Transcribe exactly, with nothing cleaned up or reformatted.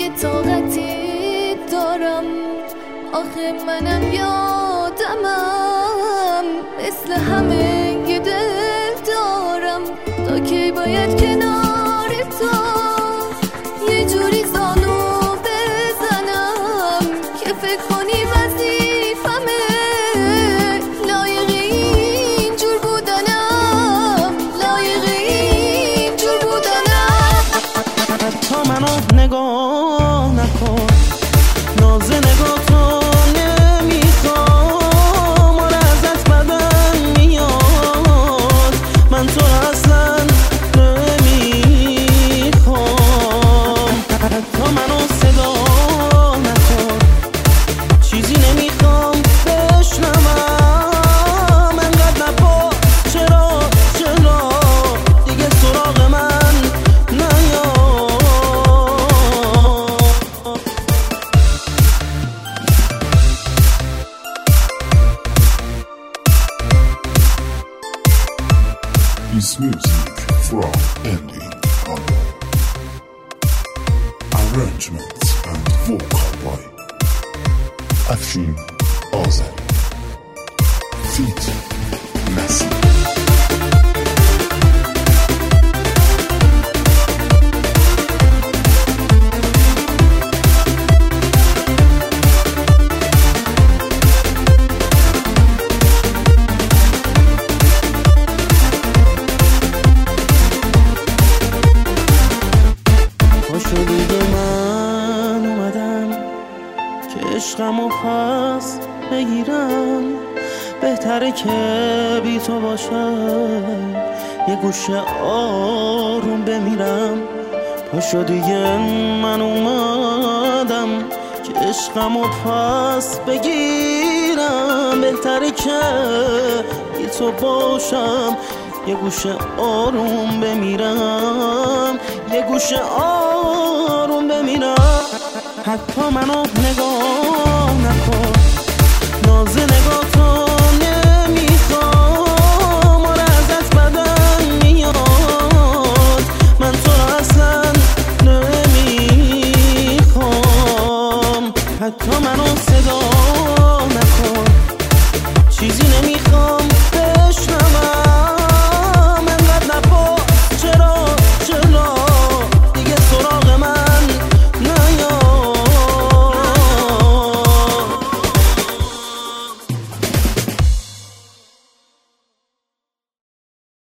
یه طاقتی دارم، آخه منم یادمم مثل همه یه دل دارم، تا کی باید کنار تو یه جوری زانو بزنم که فکر کنی وظیفمه، لایق این جور بودنم، لایق این جور بودنم. حتی منو نگاه نکن، ناز نگاه تو نمیخوام، آره ازت بدم میاد، من تو اصلا نمیخوام. حتی منو صدا نکن، چیزی نمیخوام بشنوم، انقدر نپا چرا چرا دیگه سراغ من نیا. This music from Ending Humble. Arrangements and vocal by Afshin Azari. Feat Nasir. پاشو دیگه من اومدم که عشقمو پس بگیرم، بهتره که بی تو باشم یه گوشه آروم بمیرم. پاشو دیگه من اومدم که عشقمو پس بگیرم، بهتره که بی تو باشم یه گوشه آروم بمیرم، یه گوشه آروم بمیرم. حتی منو نگاه نکن، ناز نگاه تو نمیخوام، آره ازت بدم میاد، من تو رو اصلا نمیخوام. حتی منو صدا